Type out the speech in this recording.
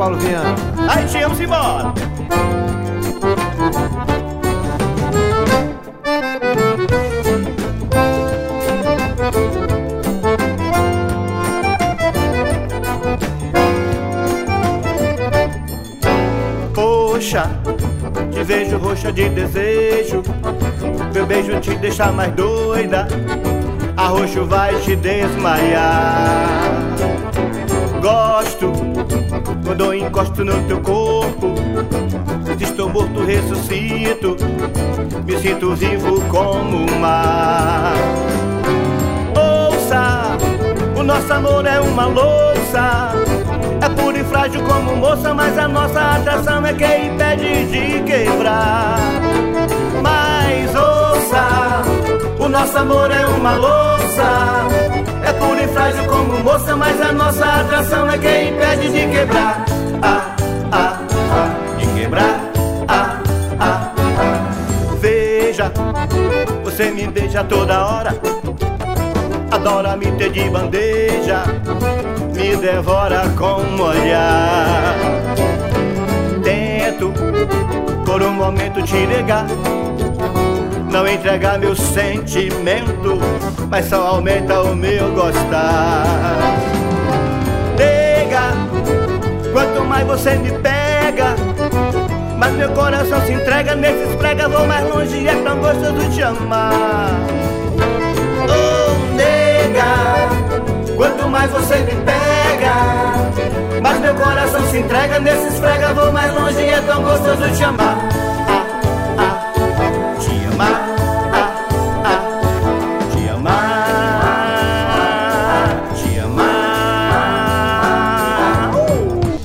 Paulo Viana. Aí tínhamos embora. Poxa, te vejo roxa de desejo, meu beijo te deixa mais doida, arroxo vai te desmaiar. Gosto quando eu encosto no teu corpo, se estou morto ressuscito, me sinto vivo como o mar. Ouça, o nosso amor é uma louça, é puro e frágil como moça, mas a nossa atração é que impede de quebrar. Mas ouça, o nosso amor é uma louça, é puro e frágil como moça, mas a nossa atração é que impede de quebrar. De quebrar. Veja, você me beija toda hora, adora me ter de bandeja, me devora com um olhar. Tento por um momento te negar, não entregar meu sentimento, mas só aumenta o meu gostar. Nega, quanto mais você me pega, mas meu coração se entrega, nesses prega vou mais longe, é tão gostoso te amar. Oh, nega, quanto mais você me pega, mas meu coração se entrega, nesses prega vou mais longe, é tão gostoso te amar.